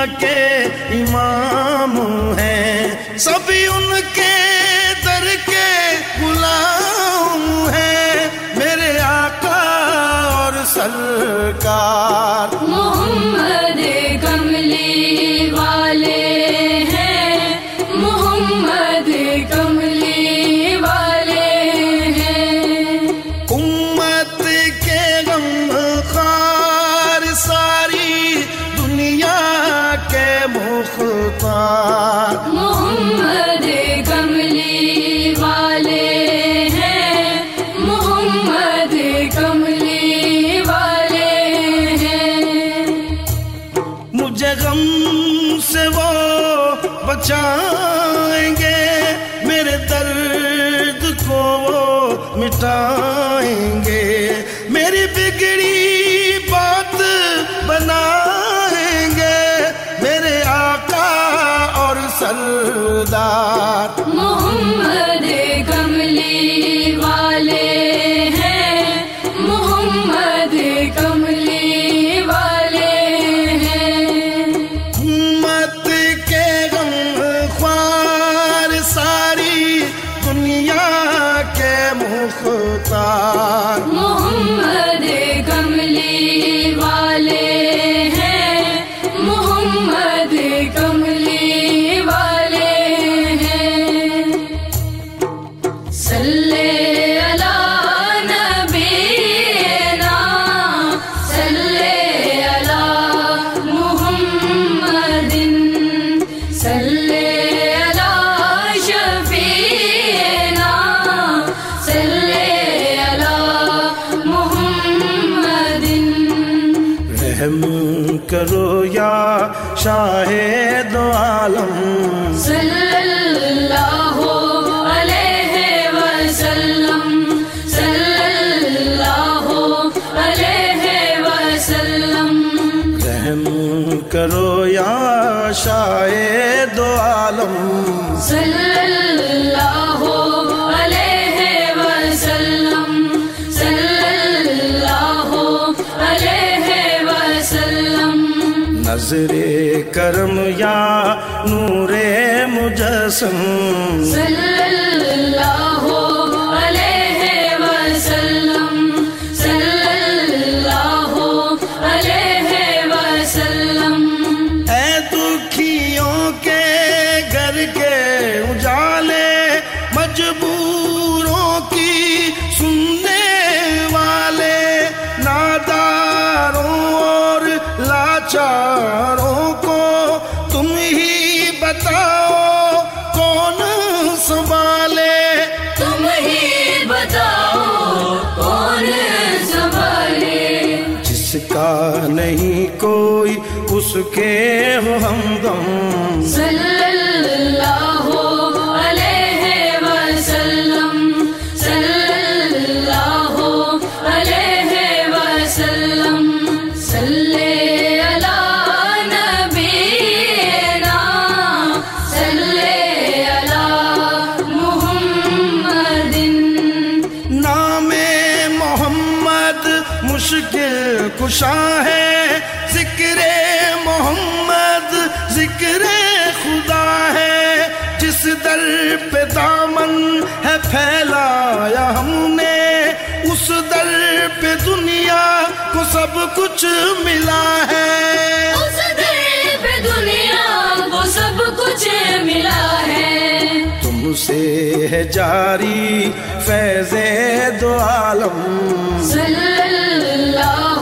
کے امام ہیں، سبھی ان کے در کے غلام ہیں، میرے آقا اور سرکار محمد کملی والے ہیں، محمد کملی والے ہیں، امت کے غم خوار ساری دنیا کے مختار محمد کملی والے ہیں، محمد کملی والے ہیں، مجھے غم سے وہ بچائیں گے، میرے درد کو وہ مٹائیں گے، میری بگڑی بات بنائیں گے، میرے آقا اور سردار محمد کملی والے ہیں، محمد کملی والے ہیں، امت کے غم خوار ساری دنیا کے مختار محمد کملی والے ہیں، محمد کملی والے ہیں، صلی علی نبینا، صلی علی محمد، صلی علی شفیعنا، صلی علی محمد، رحم کرو یا شاہ دو عالم، صلی اللہ علیہ وسلم، صلی اللہ علیہ وسلم، رحم کرو یا شاہ دو عالم، صلی اللہ علیہ وسلم، صلی اللہ علیہ وسلم، نظر کرم یا نور مجسم، صلی اللہ علیہ وسلم، صلی اللہ علیہ وسلم، اے دکھیوں کے گھر کے اجالے، مجبوروں کی سننے والے، ناداروں اور لاچاروں کو تم ہی بتاؤ کون سنبھالے، تم ہی بتاؤ کون سنبھالے، جس کا نہیں کوئی اس کے ہو ہمدم، صلی اللہ علیہ وسلم، صلی اللہ علیہ وسلم، صلی علی نبینا، صلی علی محمد، نام محمد مشکل کشا ہے، ذکر محمد ذکر خدا ہے، جس در پہ دامن ہے پھیلایا ہم نے، اس در پہ دنیا کو سب کچھ ملا ہے، اس در پہ دنیا کو سب کچھ ملا ہے، تم سے ہے جاری فیض دو عالم، صلی اللہ